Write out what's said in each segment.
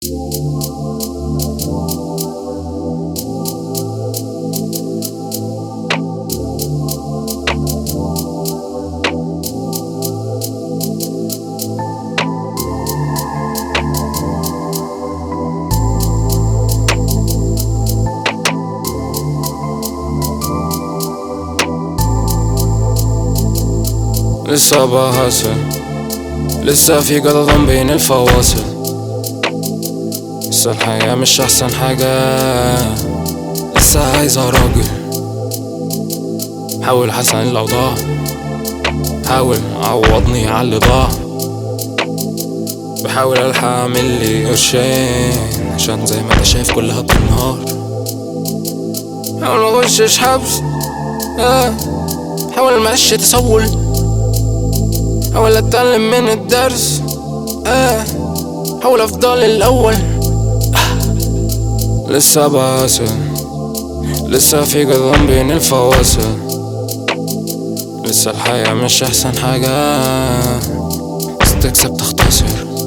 لسه بهاصل، لسه في قدم بين الفواصل، لسه الحياة مش أحسن حاجة، لسه عايزة راجل. حاول أحسن الأوضاع، حاول عوضني على اللي ضاع، بحاول ألحق أعمل لي قرشين، عشان زي ما انت شايف كلها بالنهار. حاول مغشش حبس، حاول ماشي تسول، حاول اتعلم من الدرس، حاول افضل الاول. لسه بواصل، لسه في قدم بين الفواصل، لسه الحياة مش احسن حاجة، بس تكسب تختصر.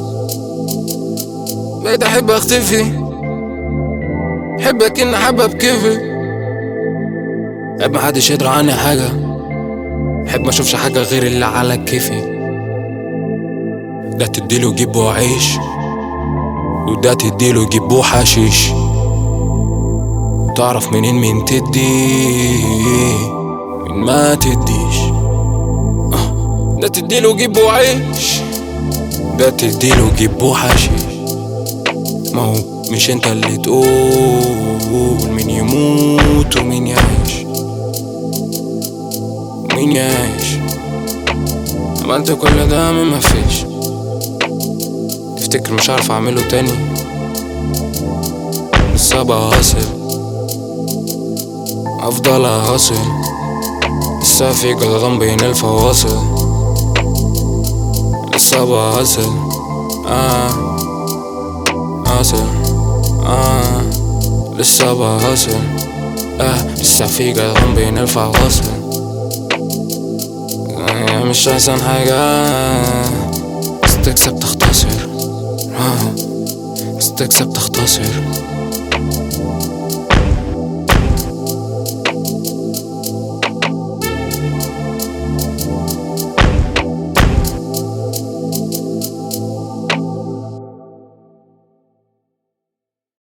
بقيت احب اختفي، احبك ان حابة بكيفي، احب محدش يدري عني حاجة، احب ما اشوفش حاجة غير اللي على كيفي. ده تديله جيبه عيش، وده تديله جيبه حشيش، تعرف منين مين تدي من ما تديش. ده تديله جيبه عيش، ده تديله جيبه حشيش. ما هو مش انت اللي تقول مين يموت ومين يعيش، مين يعيش. عملت كل ده من مفيش، تفتكر مش عارف اعمله تاني؟ لسه بهاصل، افضل اهاصل، لسه في قدم بين الفواصل، لسه بهاصل، هاصل، لسه بهاصل، لسه في قدم بين الفواصل. مش احسن حاجة، بس تكسب تختصر، بس تكسب تختصر.